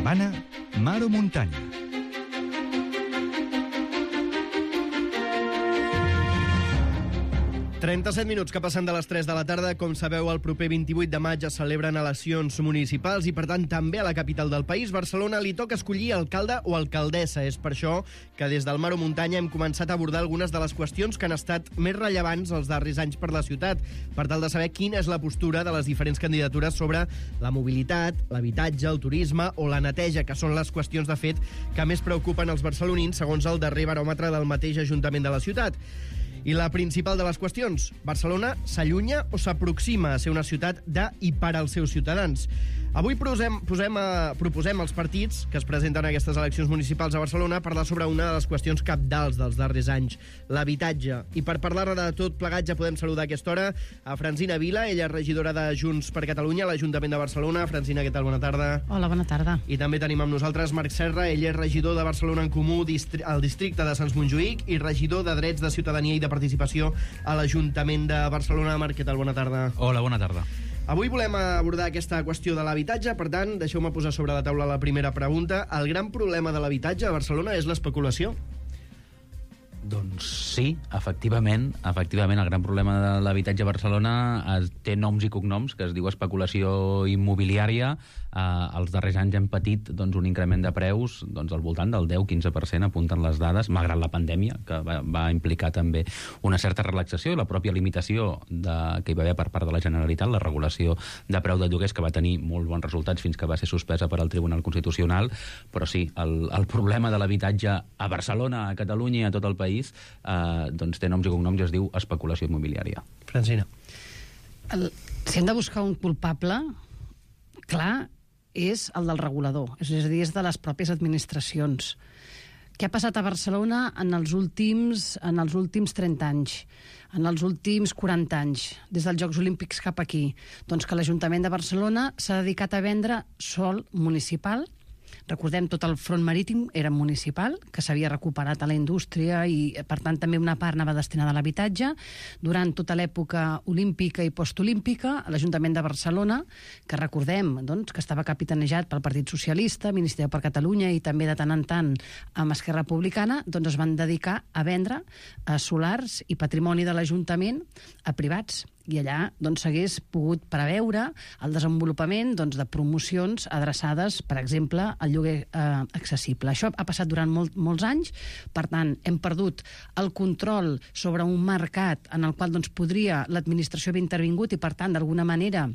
setmana, mar o muntanya. 37 minuts que passen de les 3 de la tarda. Com sabeu, el proper 28 de maig es celebren eleccions municipals i, per tant, també a la capital del país, Barcelona, li toca escollir alcalde o alcaldessa. És per això que des del Mar o Muntanya hem començat a abordar algunes de les qüestions que han estat més rellevants els darrers anys per la ciutat, per tal de saber quina és la postura de les diferents candidatures sobre la mobilitat, l'habitatge, el turisme o la neteja, que són les qüestions, de fet, que més preocupen els barcelonins, segons el darrer baròmetre del mateix Ajuntament de la ciutat. I la principal de les qüestions, Barcelona s'allunya o s'aproxima a ser una ciutat de i per als seus ciutadans? Avui proposem als partits que es presenten a aquestes eleccions municipals a Barcelona parlar sobre una de les qüestions cabdals dels darrers anys, l'habitatge. I per parlar de tot plegat ja podem saludar a aquesta hora a Francina Vila, ella és regidora de Junts per Catalunya a l'Ajuntament de Barcelona. Francina, què tal? Bona tarda. Hola, bona tarda. I també tenim amb nosaltres Marc Serra, ell és regidor de Barcelona en Comú al districte de Sants Montjuïc i regidor de Drets de Ciutadania i de Participació a l'Ajuntament de Barcelona. Marc, què tal? Bona tarda. Hola, bona tarda. Avui volem abordar aquesta qüestió de l'habitatge, per tant, deixeu-me posar sobre la taula la primera pregunta. El gran problema de l'habitatge a Barcelona és l'especulació? Doncs sí, efectivament, el gran problema de l'habitatge a Barcelona té noms i cognoms, que es diu especulació immobiliària. Els darrers anys hem patit un increment de preus al voltant del 10-15%, apunten les dades, malgrat la pandèmia, que va implicar també una certa relaxació i la pròpia limitació que hi va haver per part de la Generalitat, la regulació de preu de lloguers, que va tenir molt bons resultats fins que va ser suspesa per al Tribunal Constitucional. Però sí, el problema de l'habitatge a Barcelona, a Catalunya i a tot el país té noms i cognoms i es diu especulació immobiliària. Francina. Si hem de buscar un culpable, clar, és el del regulador, és a dir, és de les pròpies administracions. Què ha passat a Barcelona en els últims 30 anys, en els últims 40 anys, des dels Jocs Olímpics cap aquí? Doncs que l'Ajuntament de Barcelona s'ha dedicat a vendre sòl municipal. Recordem, tot el front marítim era municipal, que s'havia recuperat a la indústria i, per tant, també una part anava destinada a l'habitatge. Durant tota l'època olímpica i postolímpica, l'Ajuntament de Barcelona, que recordem que estava capitanejat pel Partit Socialista, Ministeri per Catalunya i també de tant en tant amb Esquerra Republicana, es van dedicar a vendre solars i patrimoni de l'Ajuntament a privats. I allà s'hagués pogut preveure el desenvolupament de promocions adreçades, per exemple, al lloguer accessible. Això ha passat durant molts anys, per tant, hem perdut el control sobre un mercat en el qual podria l'administració haver intervingut i, per tant, d'alguna manera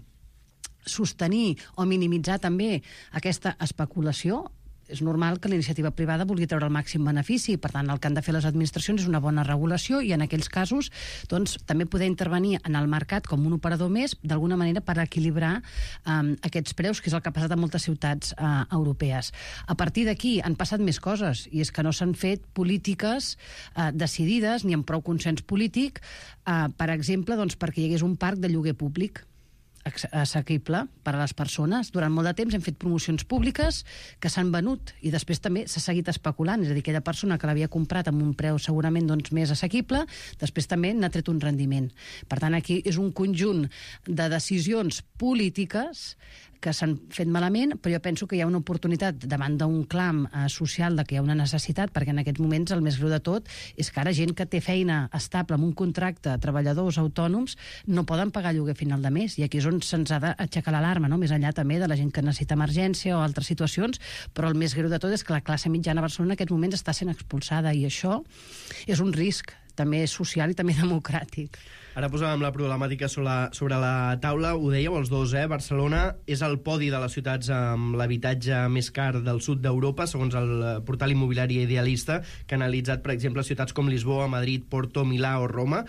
sostenir o minimitzar també aquesta especulació. És normal que la iniciativa privada vulgui treure el màxim benefici, per tant, el que han de fer les administracions és una bona regulació i en aquells casos també poder intervenir en el mercat com un operador més, d'alguna manera per equilibrar aquests preus, que és el que ha passat a moltes ciutats europees. A partir d'aquí han passat més coses, i és que no s'han fet polítiques decidides ni amb prou consens polític, per exemple, perquè hi hagués un parc de lloguer públic assequible per a les persones. Durant molt de temps hem fet promocions públiques que s'han venut i després també s'ha seguit especulant, és a dir, aquella persona que l'havia comprat amb un preu segurament més assequible, després també n'ha tret un rendiment. Per tant, aquí és un conjunt de decisions polítiques que s'han fet malament, però jo penso que hi ha una oportunitat davant d'un clam social de que hi ha una necessitat, perquè en aquests moments el més greu de tot és que ara gent que té feina estable amb un contracte, treballadors autònoms, no poden pagar lloguer a final de mes, i aquí és on se'ns ha d'aixecar l'alarma, no? Més enllà també de la gent que necessita emergència o altres situacions, però el més greu de tot és que la classe mitjana a Barcelona en aquests moments està sent expulsada, i això és un risc també social i també democràtic. Ara posàvem la problemàtica sobre la taula, ho dèieu els dos, Barcelona és el podi de les ciutats amb l'habitatge més car del sud d'Europa, segons el portal immobiliari Idealista, que ha analitzat, per exemple, ciutats com Lisboa, Madrid, Porto, Milà o Roma.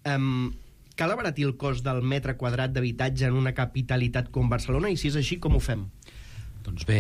Cal abaratir el cost del metre quadrat d'habitatge en una capitalitat com Barcelona, i si és així, com ho fem? Doncs bé,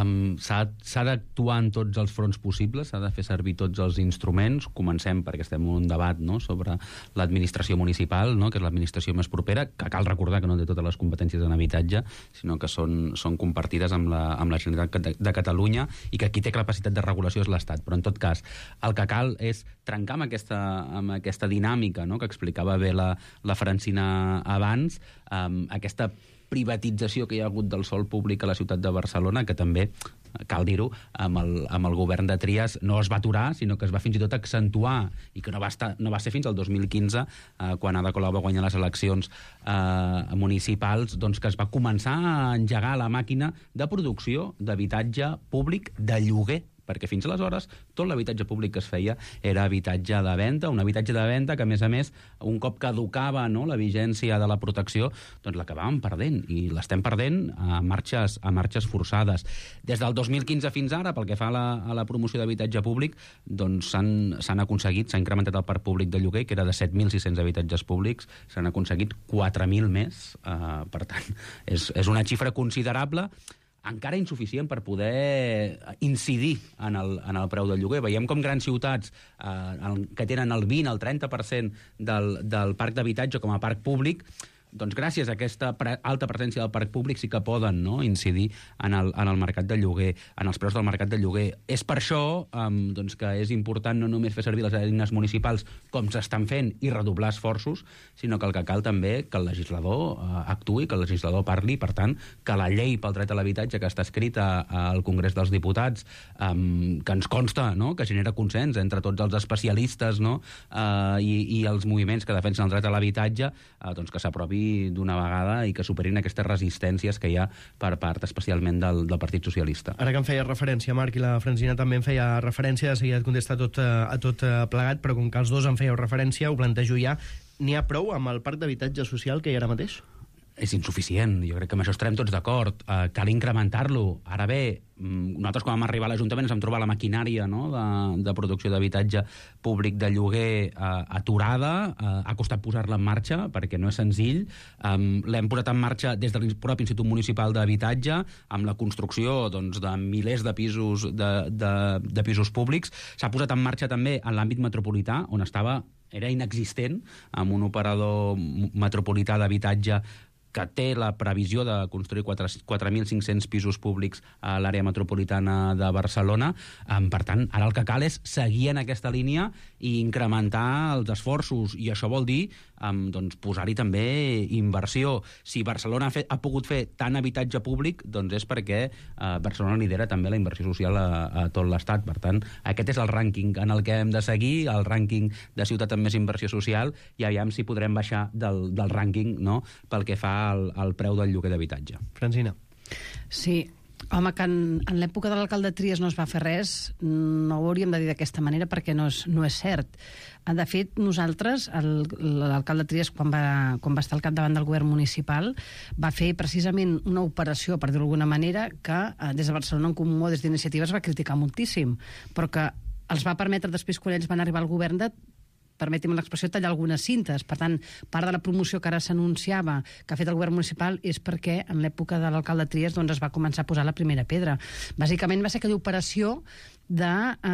s'ha d'actuar en tots els fronts possibles, s'ha de fer servir tots els instruments. Comencem perquè estem en un debat sobre l'administració municipal, que és l'administració més propera, que cal recordar que no té totes les competències en habitatge, sinó que són compartides amb la Generalitat de Catalunya, i que qui té capacitat de regulació és l'Estat. Però en tot cas, el que cal és trencar amb aquesta dinàmica, que explicava bé la Francina abans, aquesta privatització que hi ha hagut del sòl públic a la ciutat de Barcelona, que també cal dir-ho, amb el govern de Trias no es va aturar, sinó que es va fins i tot accentuar, i que no va ser fins al 2015, quan Ada Colau va guanyar les eleccions municipals, doncs que es va començar a engegar la màquina de producció d'habitatge públic de lloguer, perquè fins aleshores tot l'habitatge públic que es feia era habitatge de venda, un habitatge de venda que, a més, un cop caducava la vigència de la protecció, doncs l'acabàvem perdent, i l'estem perdent a marxes forçades. Des del 2015 fins ara, pel que fa a la promoció d'habitatge públic, doncs s'ha incrementat el parc públic de lloguer, que era de 7.600 habitatges públics, s'han aconseguit 4.000 més, per tant, és una xifra considerable, encara insuficient per poder incidir en el preu del lloguer. Veiem com grans ciutats que tenen el 20, el 30% del parc d'habitatge com a parc públic, doncs gràcies a aquesta alta presència del parc públic sí que poden incidir en el mercat de lloguer, en els preus del mercat de lloguer. És per això que és important no només fer servir les eines municipals com s'estan fent i redoblar esforços, sinó que el que cal també que el legislador actuï, que el legislador parli, per tant, que la llei pel dret a l'habitatge que està escrita al Congrés dels Diputats, que ens consta que genera consens entre tots els especialistes i els moviments que defensen el dret a l'habitatge, doncs que s'aprovi d'una vegada i que superin aquestes resistències que hi ha per part especialment del Partit Socialista. Ara que em feia referència, Marc, i la Francina també em feia referència, de seguida et contesta a tot plegat, però com que els dos em fèieu referència, ho plantejo ja, n'hi ha prou amb el parc d'habitatge social que hi ha ara mateix? És insuficient, jo crec que amb això estarem tots d'acord. Cal incrementar-lo. Ara bé, nosaltres quan vam arribar a l'Ajuntament ens vam trobar la maquinària de producció d'habitatge públic de lloguer aturada, ha costat posar-la en marxa perquè no és senzill. L'hem posat en marxa des del propi Institut Municipal d'Habitatge amb la construcció de milers de pisos de pisos públics. S'ha posat en marxa també en l'àmbit metropolità, on era inexistent, amb un operador metropolità d'habitatge que té la previsió de construir 4.500 pisos públics a l'àrea metropolitana de Barcelona. Per tant, ara el que cal és seguir en aquesta línia i incrementar els esforços, i això vol dir posar-hi també inversió. Si Barcelona ha pogut fer tant habitatge públic, doncs és perquè Barcelona lidera també la inversió social a tot l'Estat. Per tant, aquest és el rànquing en el que hem de seguir, el rànquing de ciutat amb més inversió social, i aviam si podrem baixar del rànquing pel que fa al preu del lloguer d'habitatge. Francina. Sí, home, que en l'època de l'alcalde Trias no es va fer res, no ho hauríem de dir d'aquesta manera perquè no és cert. De fet, nosaltres, l'alcalde Trias, quan va estar al capdavant del govern municipal, va fer precisament una operació, per dir-ho d'alguna manera, que des de Barcelona en Comú, des d'Iniciativa, es va criticar moltíssim, però que els va permetre després, quan ells van arribar al govern, permeti'm l'expressió, tallar algunes cintes. Per tant, part de la promoció que ara s'anunciava que ha fet el govern municipal és perquè en l'època de l'alcalde Trias es va començar a posar la primera pedra. Bàsicament va ser aquella operació de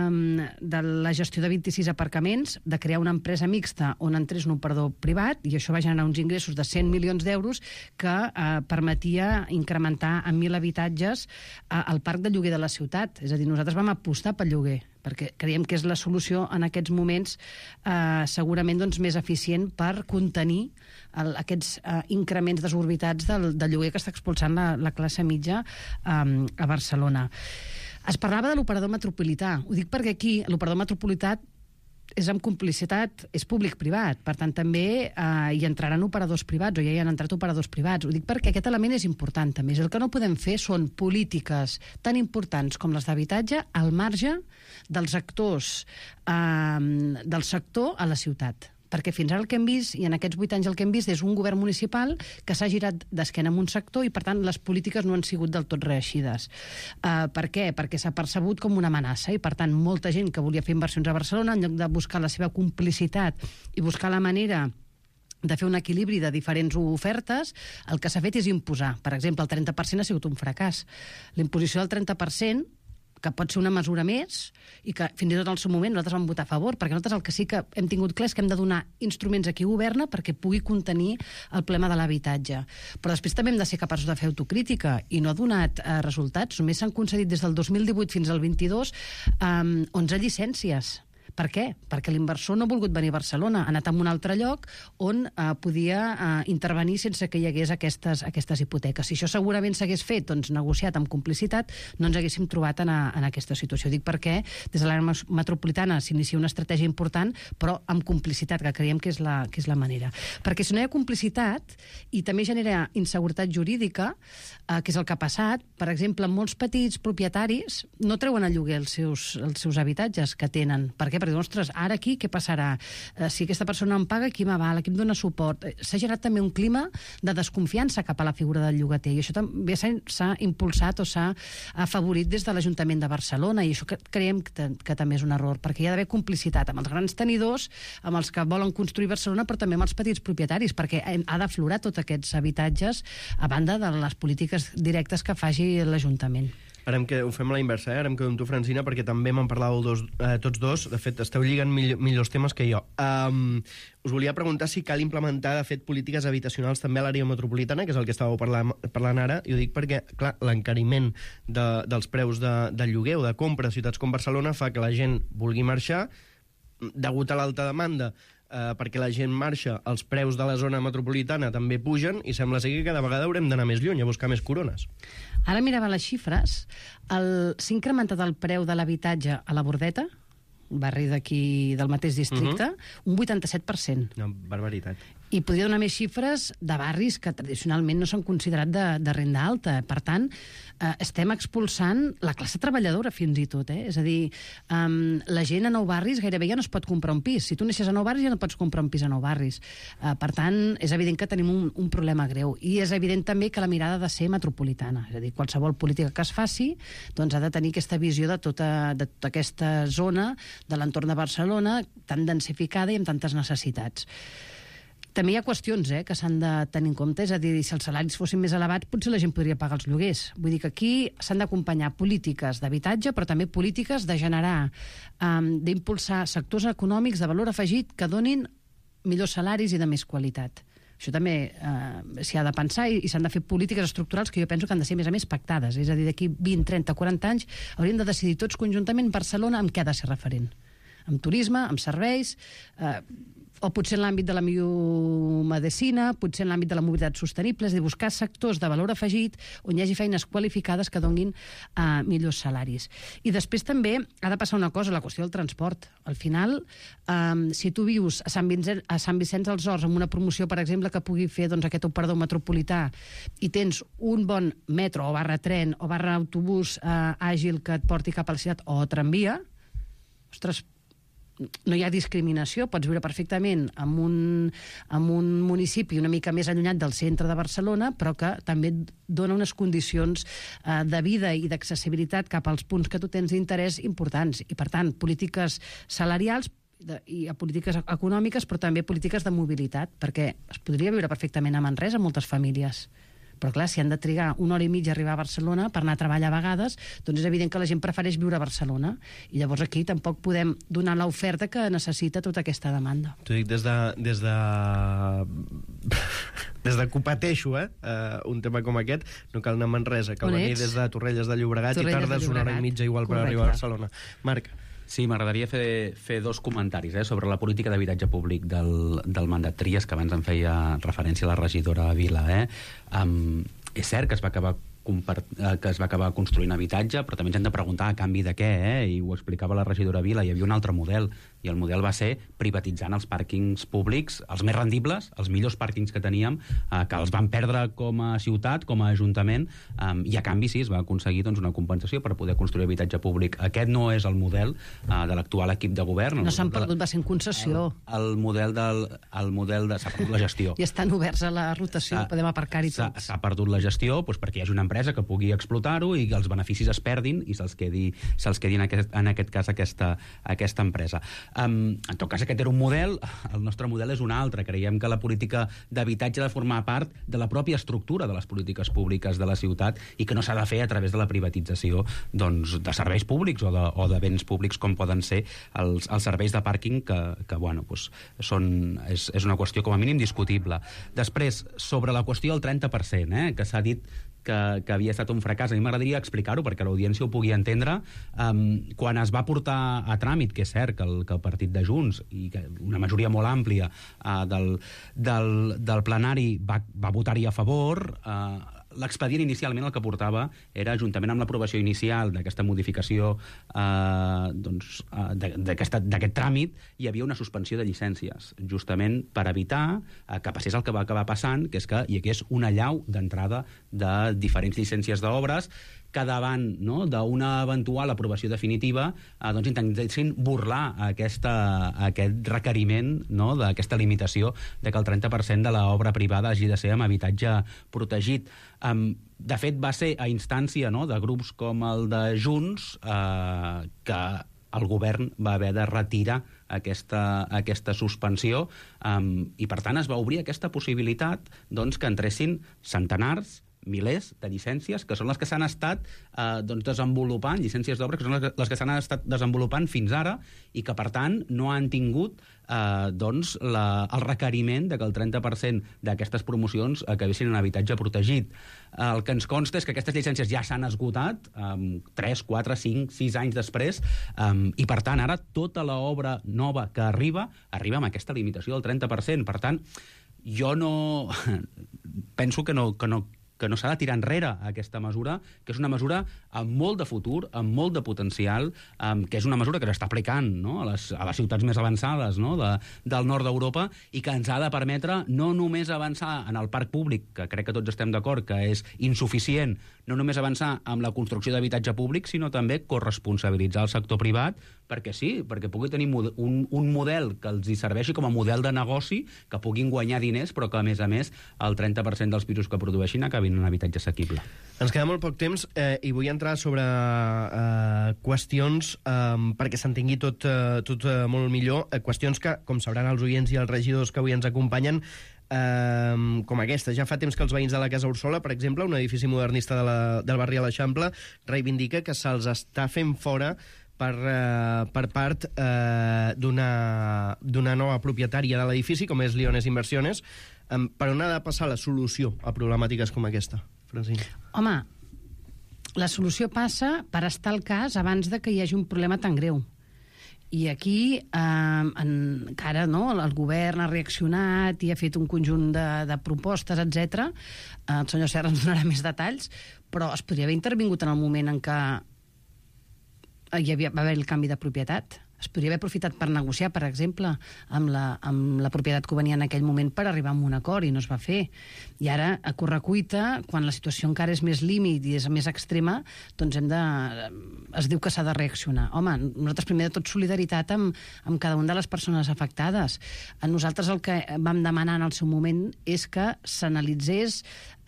la gestió de 26 aparcaments, de crear una empresa mixta on entrés un operador privat, i això va generar uns ingressos de 100 milions d'euros que permetia incrementar en 1.000 habitatges el parc de lloguer de la ciutat. És a dir, nosaltres vam apostar pel lloguer, perquè creiem que és la solució en aquests moments segurament més eficient per contenir aquests increments desorbitats del lloguer que està expulsant la classe mitja a Barcelona. Es parlava de l'operador metropolità. Ho dic perquè aquí l'operador metropolità és amb complicitat, és públic-privat. Per tant, també hi entraran operadors privats, o ja hi han entrat operadors privats. Ho dic perquè aquest element és important, també. El que no podem fer són polítiques tan importants com les d'habitatge al marge dels actors del sector a la ciutat. Perquè fins ara el que hem vist, i en aquests 8 anys el que hem vist, és un govern municipal que s'ha girat d'esquena a un sector i, per tant, les polítiques no han sigut del tot reeixides. Per què? Perquè s'ha percebut com una amenaça i, per tant, molta gent que volia fer inversions a Barcelona, en lloc de buscar la seva complicitat i buscar la manera de fer un equilibri de diferents ofertes, el que s'ha fet és imposar. Per exemple, el 30% ha sigut un fracàs. L'imposició del 30%, que pot ser una mesura més, i que fins i tot al seu moment nosaltres vam votar a favor, perquè nosaltres el que sí que hem tingut clar és que hem de donar instruments a qui governa perquè pugui contenir el problema de l'habitatge. Però després també hem de ser capaços de fer autocrítica, i no ha donat resultats. Només s'han concedit des del 2018 fins al 22 11 llicències Per què? Perquè l'inversor no ha volgut venir a Barcelona, ha anat a un altre lloc on podia intervenir sense que hi hagués aquestes hipoteques. Si això segurament s'hagués fet, doncs, negociat amb complicitat, no ens haguéssim trobat en aquesta situació. Dic perquè des de l'àrea metropolitana s'inicia una estratègia important, però amb complicitat, que creiem que és la manera. Perquè si no hi ha complicitat i també genera inseguretat jurídica, que és el que ha passat, per exemple, molts petits propietaris no treuen a lloguer els seus habitatges que tenen. Per què? Perquè, ostres, ara aquí què passarà? Si aquesta persona em paga, qui m'avala, qui em dona suport? S'ha generat també un clima de desconfiança cap a la figura del llogater, i això també s'ha impulsat o s'ha afavorit des de l'Ajuntament de Barcelona, i això creiem que també és un error, perquè hi ha d'haver complicitat amb els grans tenidors, amb els que volen construir Barcelona, però també amb els petits propietaris, perquè ha d'aflorar tots aquests habitatges a banda de les polítiques directes que faci l'Ajuntament. Ara ho fem a la inversa, ara em quedo amb tu, Francina, perquè també me'n parlàveu tots dos. De fet, esteu lligant millors temes que jo. Us volia preguntar si cal implementar, de fet, polítiques habitacionals també a l'àrea metropolitana, que és el que estàveu parlant ara, i ho dic perquè, clar, l'encariment dels preus de lloguer o de compra a ciutats com Barcelona fa que la gent vulgui marxar, degut a l'alta demanda, perquè la gent marxa, els preus de la zona metropolitana també pugen i sembla ser que cada vegada haurem d'anar més lluny a buscar més corones. Ara mirava les xifres. S'ha incrementat el preu de l'habitatge a la Bordeta, barri d'aquí del mateix districte, un 87%. Una barbaritat. I podria donar més xifres de barris que tradicionalment no s'han considerat de renda alta. Per tant, estem expulsant la classe treballadora fins i tot. És a dir, la gent a Nou Barris gairebé ja no es pot comprar un pis. Si tu neixes a Nou Barris ja no pots comprar un pis a Nou Barris. Per tant, és evident que tenim un problema greu. I és evident també que la mirada ha de ser metropolitana. És a dir, qualsevol política que es faci doncs ha de tenir aquesta visió de tota aquesta zona de l'entorn de Barcelona tan densificada i amb tantes necessitats. També hi ha qüestions que s'han de tenir en compte, és a dir, si els salaris fossin més elevats, potser la gent podria pagar els lloguers. Vull dir que aquí s'han d'acompanyar polítiques d'habitatge, però també polítiques de generar, d'impulsar sectors econòmics de valor afegit que donin millors salaris i de més qualitat. Això també s'hi ha de pensar i s'han de fer polítiques estructurals que jo penso que han de ser, a més pactades. És a dir, d'aquí 20, 30, 40 anys hauríem de decidir tots conjuntament Barcelona amb què ha de ser referent. Amb turisme, amb serveis, o potser en l'àmbit de la biomedicina, potser en l'àmbit de la mobilitat sostenible, és a dir, buscar sectors de valor afegit on hi hagi feines qualificades que donin millors salaris. I després també ha de passar una cosa, la qüestió del transport. Al final, si tu vius a Sant Vicenç dels Horts amb una promoció, per exemple, que pugui fer aquest operador metropolità i tens un bon metro o barra tren o barra autobús àgil que et porti cap a la ciutat o tramvia, ostres, no hi ha discriminació, pots viure perfectament en un municipi una mica més allunyat del centre de Barcelona, però que també dona unes condicions de vida i d'accessibilitat cap als punts que tu tens d'interès importants. I, per tant, polítiques salarials i polítiques econòmiques, però també polítiques de mobilitat, perquè es podria viure perfectament a Manresa moltes famílies. Però, clar, si han de trigar 1 hora i mitja a arribar a Barcelona per anar a treballar a vegades, doncs és evident que la gent prefereix viure a Barcelona. I llavors aquí tampoc podem donar l'oferta que necessita tota aquesta demanda. T'ho dic des de que ho pateixo, un tema com aquest, no cal anar a Manresa, cal venir des de Torrelles de Llobregat i tardes 1 hora i mitja igual per arribar a Barcelona. Marc. Sí, m'agradaria fer dos comentaris sobre la política d'habitatge públic del mandat Trias, que abans en feia referència a la regidora Vila. És cert que es va acabar construint habitatge, però també ens hem de preguntar a canvi de què, i ho explicava la regidora Vila, hi havia un altre model, i el model va ser privatitzant els pàrquings públics, els més rendibles, els millors pàrquings que teníem, que els van perdre com a ciutat, com a ajuntament, i a canvi sí, es va aconseguir una compensació per poder construir habitatge públic. Aquest no és el model de l'actual equip de govern. No s'han perdut, va ser en concessió. El model de... s'ha perdut la gestió. I estan oberts a la rotació, podem aparcar-hi tots. S'ha perdut la gestió perquè hi hagi una empresa que pugui explotar-ho i que els beneficis es perdin i se'ls quedi en aquest cas aquesta empresa. En tot cas, aquest era un model, el nostre model és un altre. Creiem que la política d'habitatge ha de formar part de la pròpia estructura de les polítiques públiques de la ciutat i que no s'ha de fer a través de la privatització de serveis públics o de béns públics com poden ser els serveis de pàrquing que és una qüestió com a mínim discutible. Després, sobre la qüestió del 30%, que s'ha dit que havia estat un fracàs. A mi m'agradaria explicar-ho perquè l'audiència ho pugui entendre. Quan es va portar a tràmit, que és cert que el partit de Junts i que una majoria molt àmplia del plenari va votar-hi a favor, l'expedient inicialment el que portava era, juntament amb l'aprovació inicial d'aquesta modificació d'aquest tràmit, hi havia una suspensió de llicències, justament per evitar que passés el que va acabar passant, que és que hi hagués una allau d'entrada de diferents llicències d'obres que davant d'una eventual aprovació definitiva intentessin burlar aquest requeriment, d'aquesta limitació de que el 30% de l'obra privada hagi de ser amb habitatge protegit. De fet, va ser a instància de grups com el de Junts que el govern va haver de retirar aquesta suspensió i, per tant, es va obrir aquesta possibilitat que entressin centenars, milers de llicències, que són les que s'han estat desenvolupant, llicències d'obra, que són les que s'han estat desenvolupant fins ara i que, per tant, no han tingut el requeriment de que el 30% d'aquestes promocions acabessin en habitatge protegit. El que ens consta és que aquestes llicències ja s'han esgotat 3, 4, 5, 6 anys després i, per tant, ara tota l'obra nova que arriba amb aquesta limitació del 30%. Per tant, jo penso que no s'ha de tirar enrere aquesta mesura, que és una mesura amb molt de futur, amb molt de potencial, que és una mesura que s'està aplicant a les ciutats més avançades del nord d'Europa i que ens ha de permetre no només avançar en el parc públic, que crec que tots estem d'acord que és insuficient, no només avançar amb la construcció d'habitatge públic, sinó també corresponsabilitzar el sector privat, perquè pugui tenir un model que els hi serveixi com a model de negoci, que puguin guanyar diners, però que, a més, el 30% dels pisos que produeixin acabin en habitatge assequible. Ens queda molt poc temps i vull entrar sobre qüestions, perquè s'entengui tot molt millor, qüestions que, com sabran els oients i els regidors que avui ens acompanyen, com aquesta. Ja fa temps que els veïns de la Casa Ursola, per exemple, un edifici modernista del barri de l'Eixample, reivindica que se'ls està fent fora per part d'una nova propietària de l'edifici, com és Leones Inversiones. Per on ha de passar la solució a problemàtiques com aquesta, Francina? Home, la solució passa per estar al cas abans de que hi hagi un problema tan greu. I aquí encara el govern ha reaccionat i ha fet un conjunt de propostes, etc. El senyor Serra ens donarà més detalls, però es podria haver intervingut en el moment en què va haver el canvi de propietat. Es podria haver aprofitat per negociar, per exemple, amb la propietat que venia en aquell moment per arribar a un acord, i no es va fer. I ara, a correcuita, quan la situació encara és més límit i és més extrema, doncs es diu que s'ha de reaccionar. Home, nosaltres primer de tot solidaritat amb cada una de les persones afectades. A nosaltres el que vam demanar en el seu moment és que s'analitzés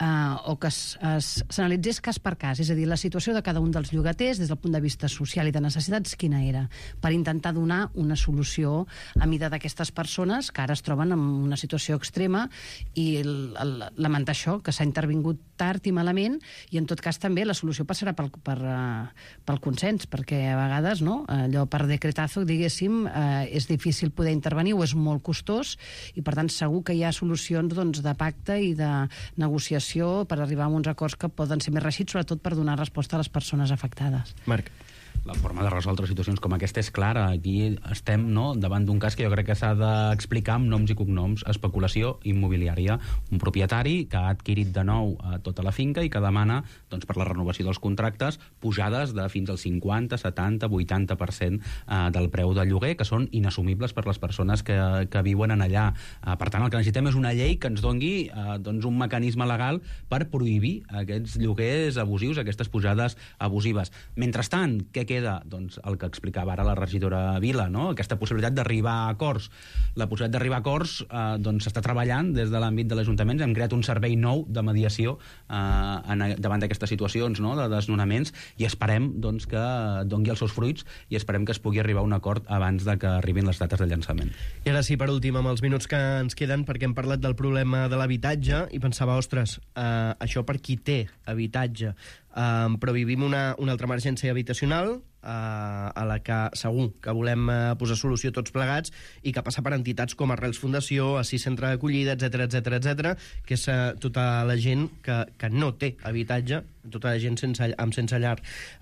s'analitzés cas per cas, és a dir, la situació de cada un dels llogaters des del punt de vista social i de necessitats, quina era, per intentar donar una solució a mida d'aquestes persones que ara es troben en una situació extrema, i lamentar això, que s'ha intervingut tard i malament, i en tot cas també la solució passarà pel consens, perquè a vegades allò per decretazo, diguéssim, és difícil poder intervenir o és molt costós, i per tant segur que hi ha solucions de pacte i de negociació per arribar a uns acords que poden ser més reeixits, sobretot per donar resposta a les persones afectades. Marc. La forma de resoldre situacions com aquesta és clara. Aquí estem davant d'un cas que jo crec que s'ha d'explicar amb noms i cognoms: especulació immobiliària. Un propietari que ha adquirit de nou tota la finca i que demana, per la renovació dels contractes, pujades de fins al 50, 70, 80% del preu del lloguer, que són inassumibles per les persones que viuen en allà. Per tant, el que necessitem és una llei que ens doni un mecanisme legal per prohibir aquests lloguers abusius, aquestes pujades abusives. Mentrestant, què queda? Doncs el que explicava ara la regidora Vila, aquesta possibilitat d'arribar a acords. La possibilitat d'arribar a acords s'està treballant des de l'àmbit de l'Ajuntament. Hem creat un servei nou de mediació davant d'aquestes situacions de desnonaments, i esperem que doni els seus fruits i esperem que es pugui arribar a un acord abans de que arribin les dates de llançament. I ara sí, per últim, amb els minuts que ens queden, perquè hem parlat del problema de l'habitatge i pensava, ostres, això per qui té habitatge, però vivim una altra emergència habitacional, a la que segur que volem posar solució tots plegats i que passa per entitats com Arrels Fundació, Assís Centre d'Acollida, etc, que és tota la gent que no té habitatge, tota la gent sense llar.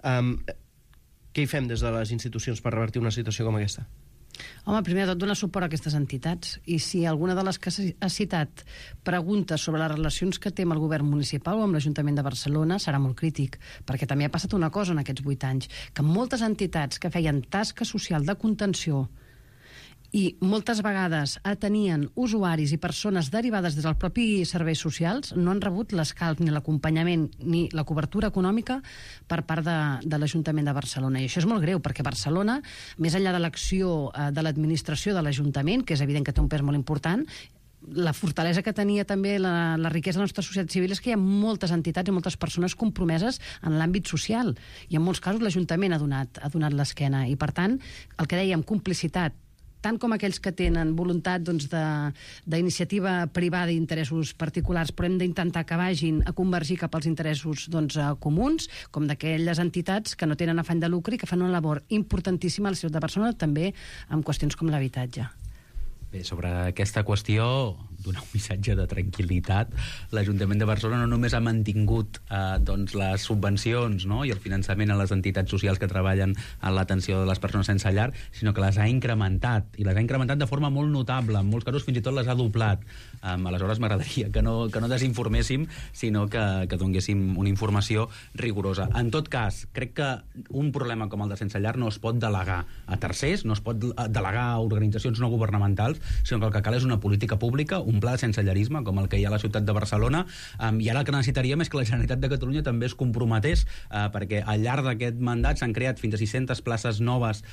Què hi fem des de les institucions per revertir una situació com aquesta? Home, primer de tot, donar suport a aquestes entitats. I si alguna de les que has citat pregunta sobre les relacions que té amb el govern municipal o amb l'Ajuntament de Barcelona, serà molt crític, perquè també ha passat una cosa en aquests 8 anys, que moltes entitats que feien tasca social de contenció i moltes vegades atenien usuaris i persones derivades des dels propis serveis socials no han rebut l'escalf, ni l'acompanyament, ni la cobertura econòmica per part de l'Ajuntament de Barcelona. I això és molt greu, perquè Barcelona, més enllà de l'acció de l'administració de l'Ajuntament, que és evident que té un pes molt important, la fortalesa que tenia també la riquesa de la nostra societat civil és que hi ha moltes entitats i moltes persones compromeses en l'àmbit social. I en molts casos l'Ajuntament ha donat l'esquena. I, per tant, el que dèiem, complicitat, tant com aquells que tenen voluntat d'iniciativa privada i interessos particulars, però hem d'intentar que vagin a convergir cap als interessos comuns, com d'aquelles entitats que no tenen afany de lucre i que fan una labor importantíssima a la ciutat de Barcelona, també en qüestions com l'habitatge. Bé, sobre aquesta qüestió, donar un missatge de tranquil·litat. L'Ajuntament de Barcelona no només ha mantingut les subvencions, no?, i el finançament a les entitats socials que treballen en l'atenció de les persones sense llar, sinó que les ha incrementat, i les ha incrementat de forma molt notable. En molts casos fins i tot les ha doblat. Aleshores m'agradaria que no desinforméssim, sinó que donéssim una informació rigorosa. En tot cas, crec que un problema com el de sense llar no es pot delegar a tercers, no es pot delegar a organitzacions no governamentals, sinó que el que cal és una política pública, un pla de sensellarisme com el que hi ha a la ciutat de Barcelona, i ara el que necessitaríem és que la Generalitat de Catalunya també es comprometés, perquè al llarg d'aquest mandat s'han creat fins a 600 places noves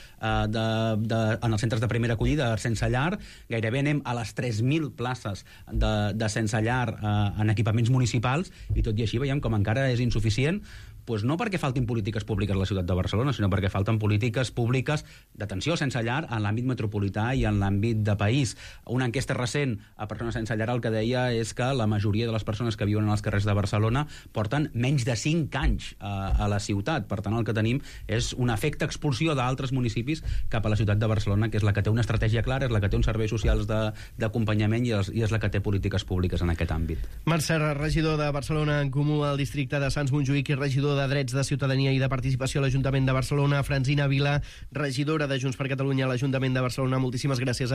en els centres de primera acollida sense llar, gairebé anem a les 3.000 places de sense llar en equipaments municipals, i tot i així veiem com encara és insuficient, doncs no perquè faltin polítiques públiques a la ciutat de Barcelona, sinó perquè falten polítiques públiques d'atenció sense llar en l'àmbit metropolità i en l'àmbit de país. Una enquesta recent a persones sense llar el que deia és que la majoria de les persones que viuen als carrers de Barcelona porten menys de 5 anys a la ciutat. Per tant, el que tenim és un efecte expulsió d'altres municipis cap a la ciutat de Barcelona, que és la que té una estratègia clara, és la que té uns serveis socials d'acompanyament i és la que té polítiques públiques en aquest àmbit. Marc Serra, regidor de Barcelona en Comú al districte de Sants Montjuïc i regidor de Drets de Ciutadania i de Participació a l'Ajuntament de Barcelona, Francina Vila, regidora de Junts per Catalunya a l'Ajuntament de Barcelona. Moltíssimes gràcies.